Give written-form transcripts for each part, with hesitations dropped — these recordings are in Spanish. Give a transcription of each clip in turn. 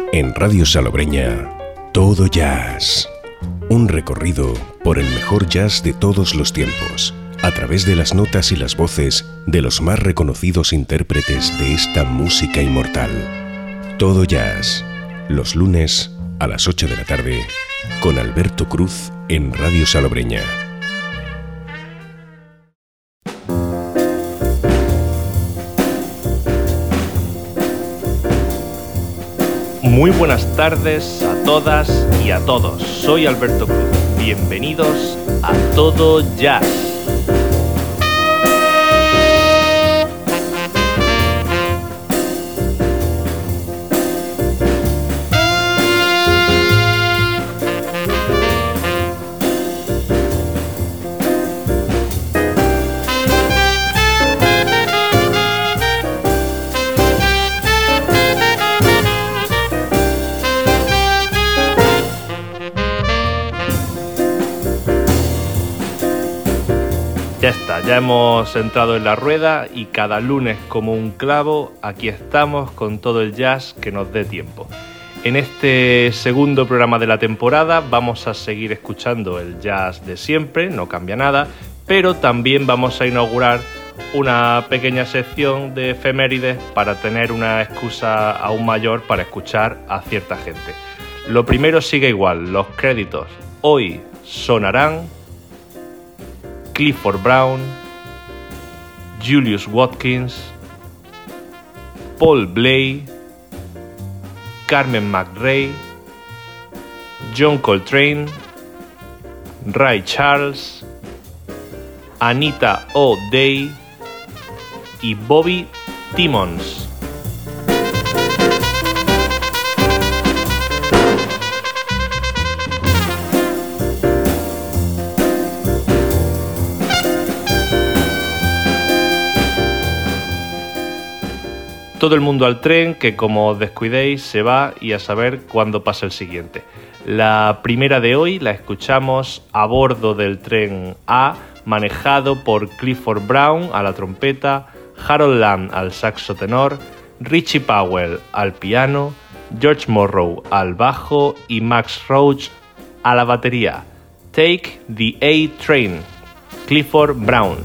En Radio Salobreña, Todo Jazz. Un recorrido por el mejor jazz de todos los tiempos, a través de las notas y las voces de los más reconocidos intérpretes de esta música inmortal. Todo Jazz, los lunes a las 8 de la tarde, con Alberto Cruz en Radio Salobreña. Muy buenas tardes a todas y a todos. Soy Alberto Cruz. Bienvenidos a Todo Jazz. Ya está, ya hemos entrado en la rueda y cada lunes como un clavo aquí estamos con todo el jazz que nos dé tiempo. En este segundo programa de la temporada vamos a seguir escuchando el jazz de siempre, no cambia nada, pero también vamos a inaugurar una pequeña sección de efemérides para tener una excusa aún mayor para escuchar a cierta gente. Lo primero sigue igual, los créditos. Hoy sonarán Clifford Brown, Julius Watkins, Paul Bley, Carmen McRae, John Coltrane, Ray Charles, Anita O'Day y Bobby Timmons. Todo el mundo al tren, que como os descuidéis se va y a saber cuándo pasa el siguiente. La primera de hoy la escuchamos a bordo del tren A, manejado por Clifford Brown a la trompeta, Harold Lamb al saxo tenor, Richie Powell al piano, George Morrow al bajo y Max Roach a la batería. Take the A Train, Clifford Brown.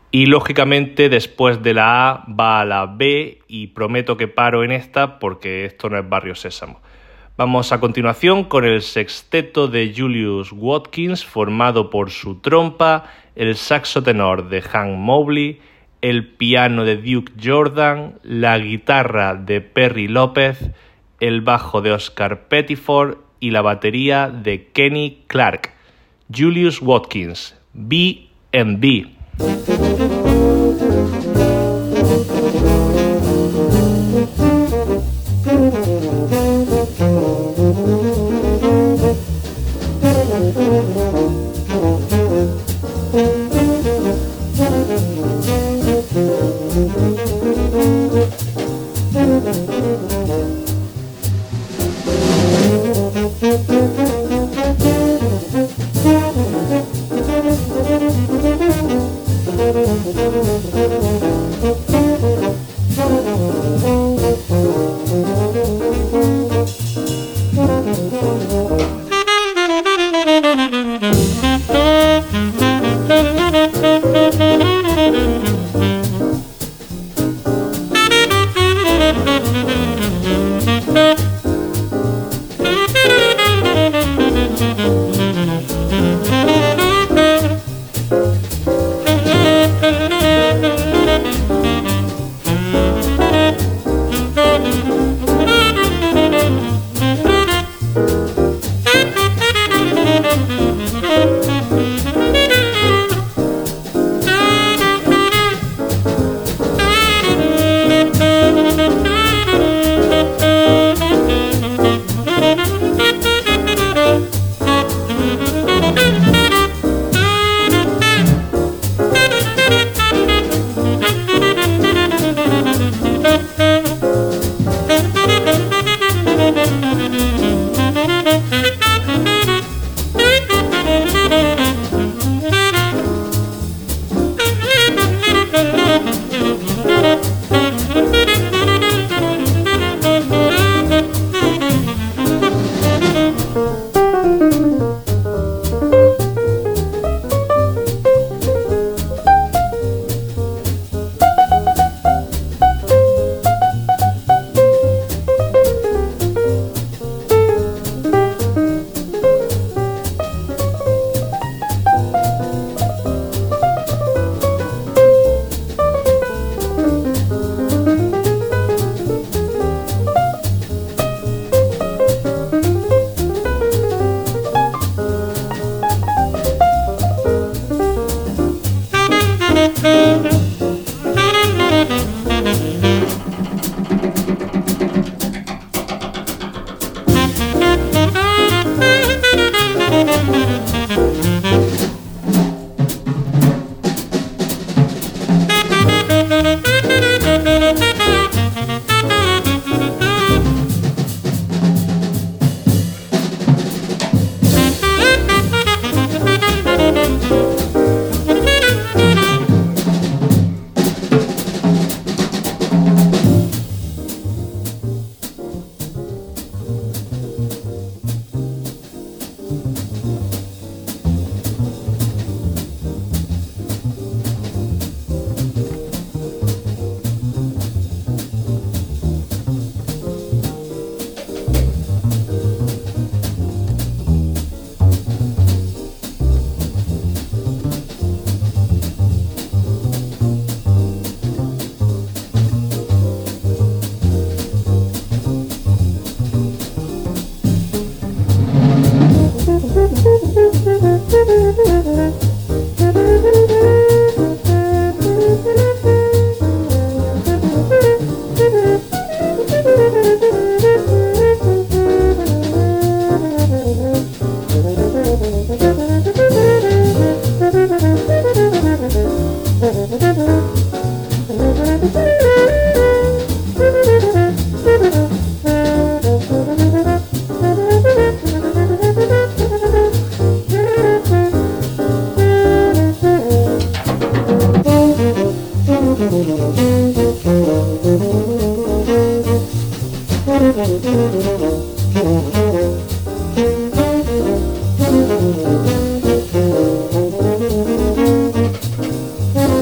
Y lógicamente después de la A va a la B y prometo que paro en esta porque esto no es Barrio Sésamo. Vamos a continuación con el sexteto de Julius Watkins formado por su trompa, el saxo tenor de Hank Mobley, el piano de Duke Jordan, la guitarra de Perry López, el bajo de Oscar Pettiford y la batería de Kenny Clark. Julius Watkins, B&B.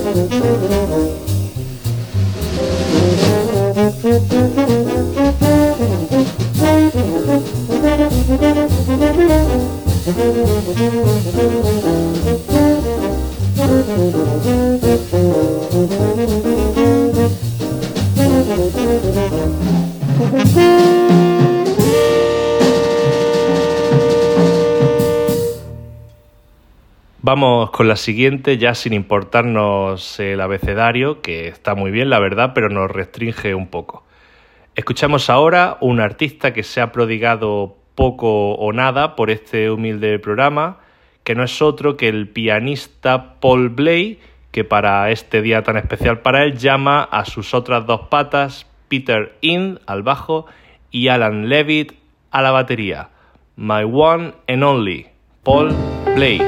Vamos con la siguiente, ya sin importarnos el abecedario, que está muy bien, la verdad, pero nos restringe un poco. Escuchamos ahora un artista que se ha prodigado poco o nada por este humilde programa, que no es otro que el pianista Paul Bley, que para este día tan especial para él llama a sus otras dos patas, Peter Ind al bajo y Alan Levitt a la batería. My One and Only, Paul Bley.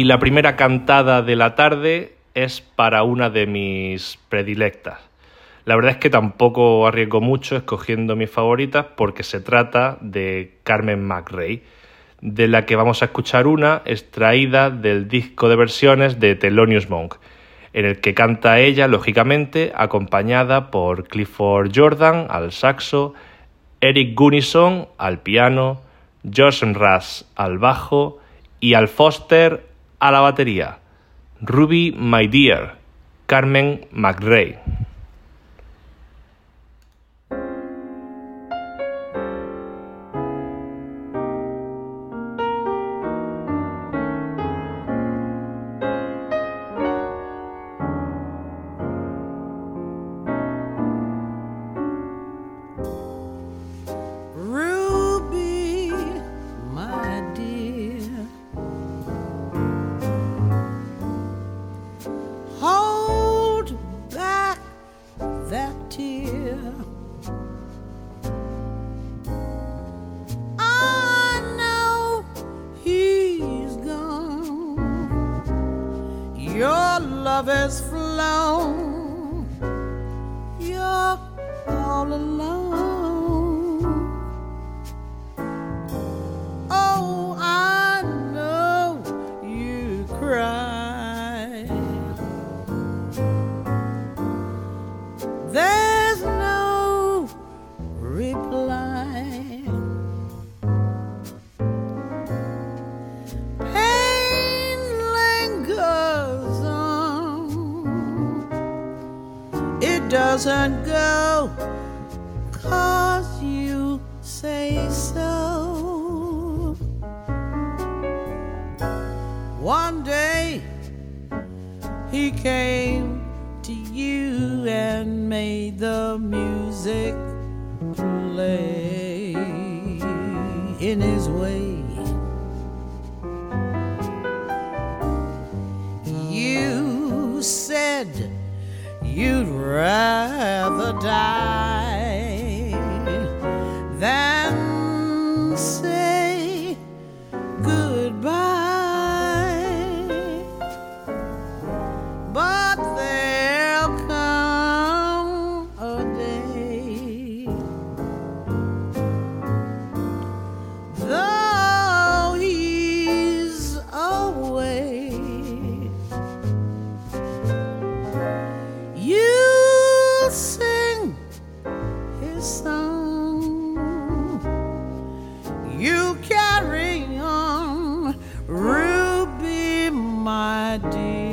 la primera cantada de la tarde es para una de mis predilectas. La verdad es que tampoco arriesgo mucho escogiendo mis favoritas porque se trata de Carmen McRae, de la que vamos a escuchar una extraída del disco de versiones de Thelonious Monk, en el que canta ella, lógicamente, acompañada por Clifford Jordan al saxo, Eric Gunnison al piano, Josh Russ al bajo y Al Foster a la batería. Ruby My Dear, Carmen McRae. Doesn't go 'cause you say so. One day he came to you and made the music play in his way. You said you'd rather die than say goodbye. But there'll come a day, though he's away, you'll sing his song. You carry on, Ruby, my dear.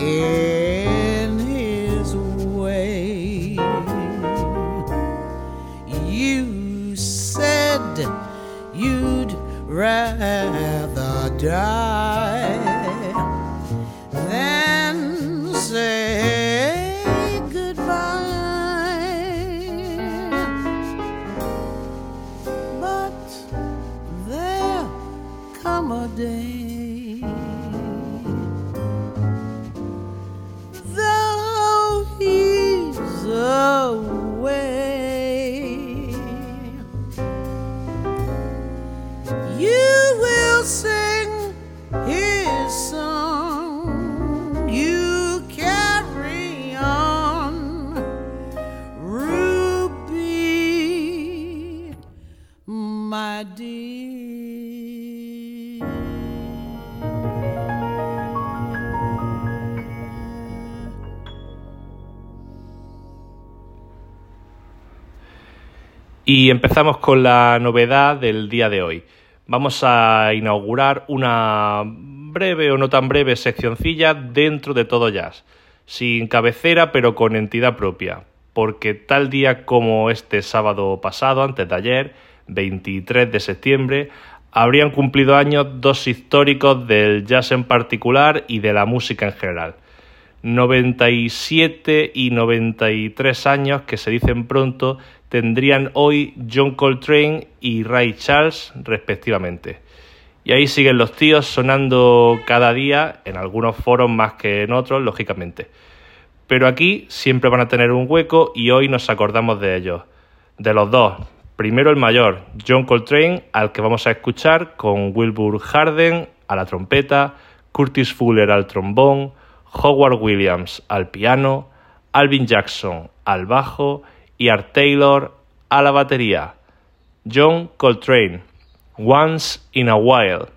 in his way. You said you'd rather die than say goodbye. But there come a day, though he's away, you will sing his song. You carry on, Ruby, my dear. Y empezamos con la novedad del día de hoy. Vamos a inaugurar una breve o no tan breve seccioncilla dentro de Todo Jazz, sin cabecera pero con entidad propia, porque tal día como este sábado pasado, antes de ayer, 23 de septiembre, habrían cumplido años dos históricos del jazz en particular y de la música en general. 97 y 93 años, que se dicen pronto, tendrían hoy John Coltrane y Ray Charles, respectivamente. Y ahí siguen los tíos sonando cada día, en algunos foros más que en otros, lógicamente. Pero aquí siempre van a tener un hueco y hoy nos acordamos de ellos. De los dos. Primero el mayor, John Coltrane, al que vamos a escuchar con Wilbur Harden a la trompeta, Curtis Fuller al trombón, Howard Williams al piano, Alvin Jackson al bajo y Art Taylor a la batería. John Coltrane, Once in a While.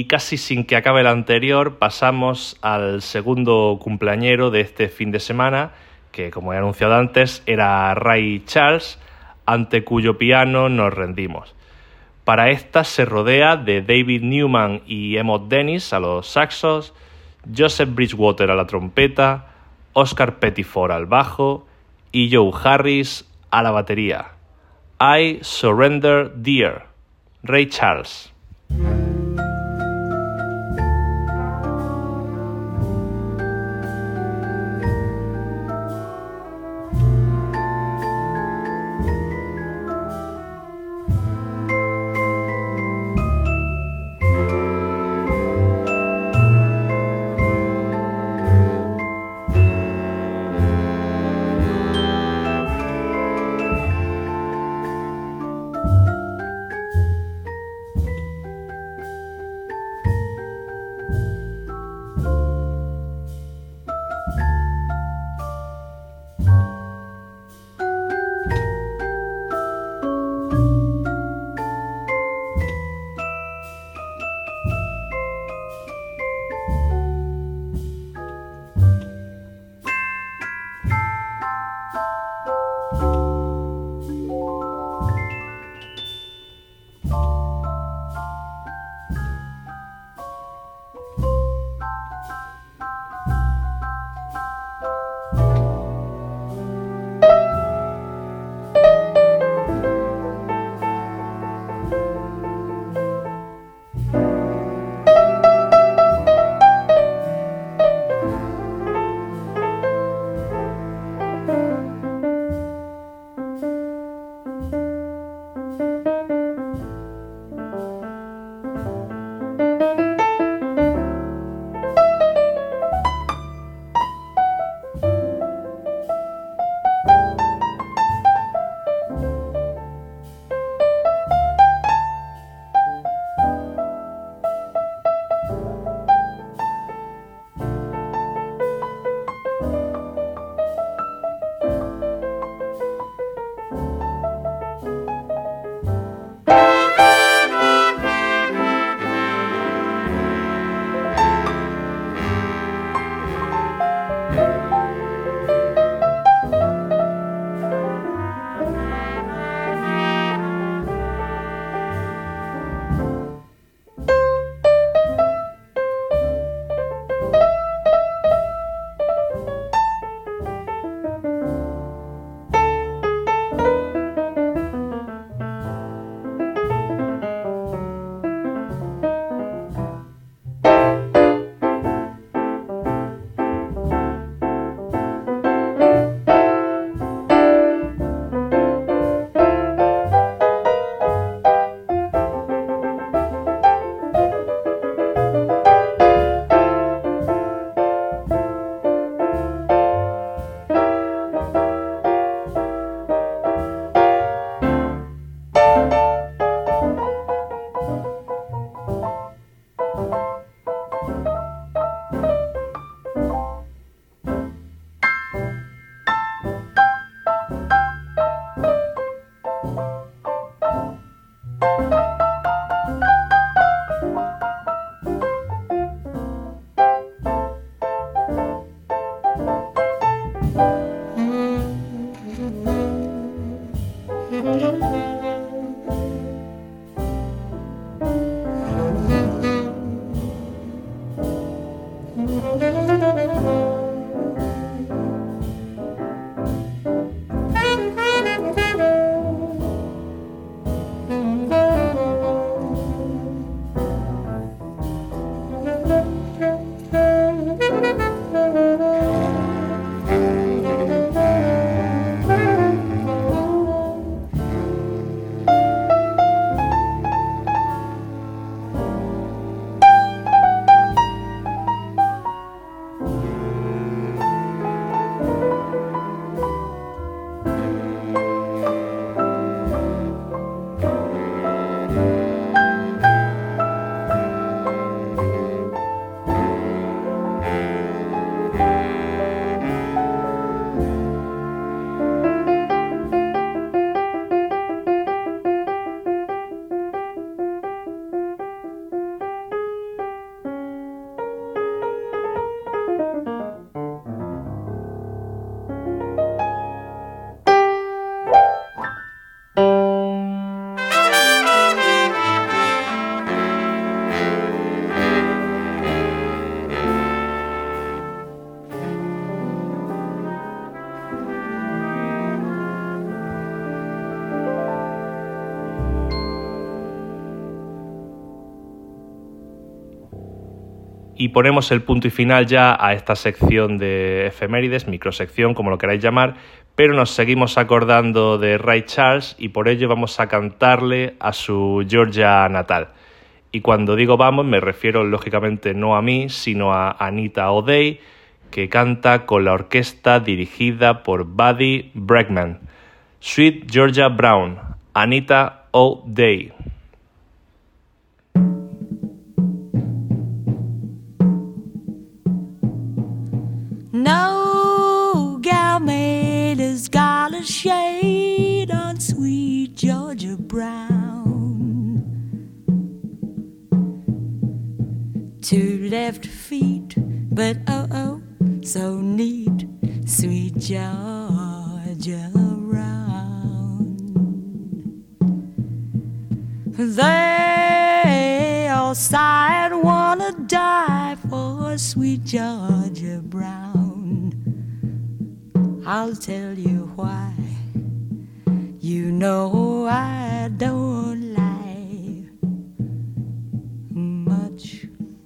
y casi sin que acabe el anterior pasamos al segundo cumpleañero de este fin de semana, que como he anunciado antes era Ray Charles, ante cuyo piano nos rendimos. Para esta se rodea de David Newman y Emmett Dennis a los saxos, Joseph Bridgewater a la trompeta, Oscar Pettiford al bajo y Joe Harris a la batería. I Surrender Dear, Ray Charles. Y ponemos el punto y final ya a esta sección de efemérides, microsección, como lo queráis llamar, pero nos seguimos acordando de Ray Charles y por ello vamos a cantarle a su Georgia natal. Y cuando digo vamos me refiero lógicamente no a mí, sino a Anita O'Day, que canta con la orquesta dirigida por Buddy Bregman. Sweet Georgia Brown, Anita O'Day. No gal made a scarlet shade on sweet Georgia Brown. 2 left feet, but oh, so neat, sweet Georgia Brown. They all sighed, wanna die for sweet Georgia Brown. I'll tell you why. You know I don't lie much.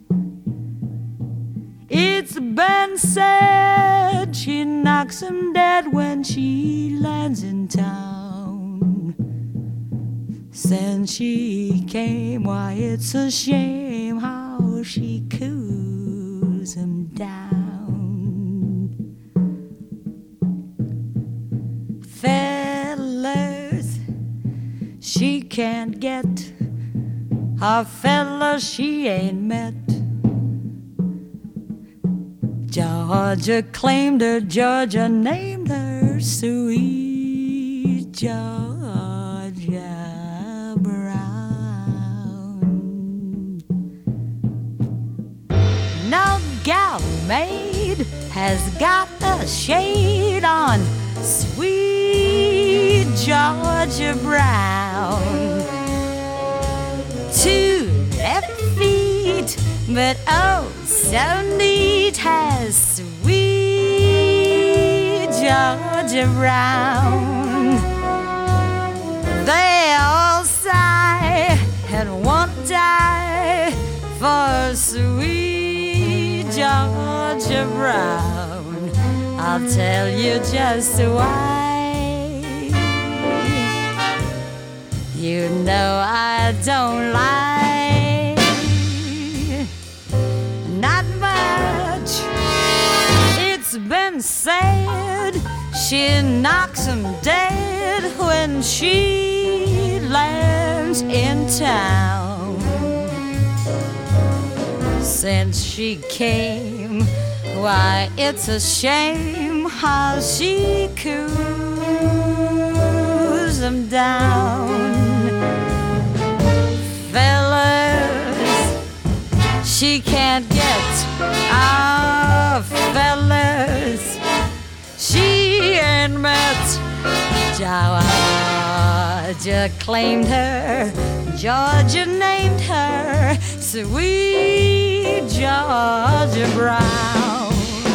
It's been said she knocks 'em dead when she lands in town. Since she came, why it's a shame how she cools 'em down. Fellas she can't get, a fella she ain't met. Georgia claimed her, Georgia named her sweet Georgia Brown. No gal maid has got a shade on sweet Georgia Brown. 2 left feet, but oh, so neat has sweet Georgia Brown. They all sigh and won't die for sweet Georgia Brown. I'll tell you just why. You know I don't lie, not much. It's been said she knocks 'em dead when she lands in town. Since she came, why it's a shame how she cools 'em down. Fellas she can't get, ah, fellas she ain't met. Georgia claimed her, Georgia named her sweet Georgia Brown.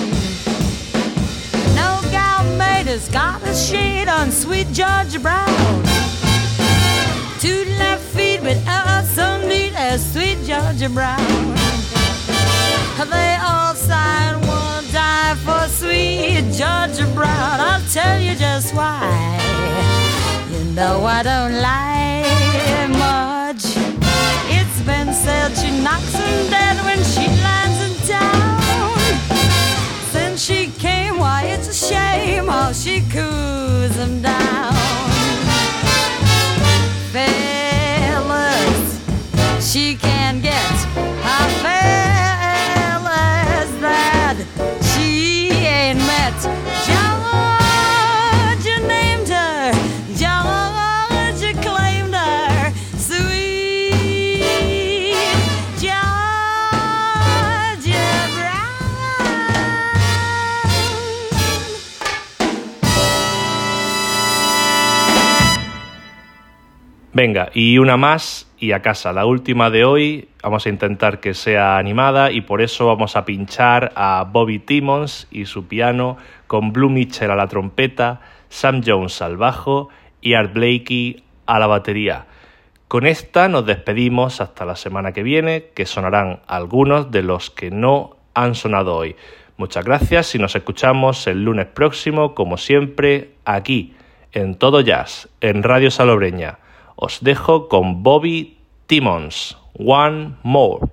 No gal made has got a shade on sweet Georgia Brown. 2 left feet, but oh, so neat as sweet Georgia Brown. They all sigh and won't die for sweet Georgia Brown. I'll tell you just why. You know I don't lie much. It's been said she knocks 'em dead when she lands in town. Since she came, why it's a shame how she cools 'em down. Fellas she can't get, a fellas that she ain't met. Georgia named her, Georgia claimed her sweet Georgia Brown. Venga, y una más y a casa. La última de hoy vamos a intentar que sea animada y por eso vamos a pinchar a Bobby Timmons y su piano con Blue Mitchell a la trompeta, Sam Jones al bajo y Art Blakey a la batería. Con esta nos despedimos hasta la semana que viene, que sonarán algunos de los que no han sonado hoy. Muchas gracias y nos escuchamos el lunes próximo, como siempre, aquí, en Todo Jazz, en Radio Salobreña. Os dejo con Bobby Timmons, One More.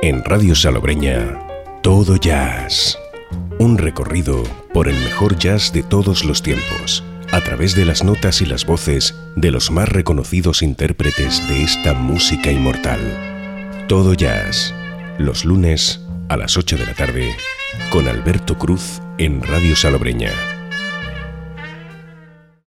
En Radio Salobreña, Todo Jazz. Un recorrido por el mejor jazz de todos los tiempos, a través de las notas y las voces de los más reconocidos intérpretes de esta música inmortal. Todo Jazz, los lunes a las 8 de la tarde, con Alberto Cruz en Radio Salobreña.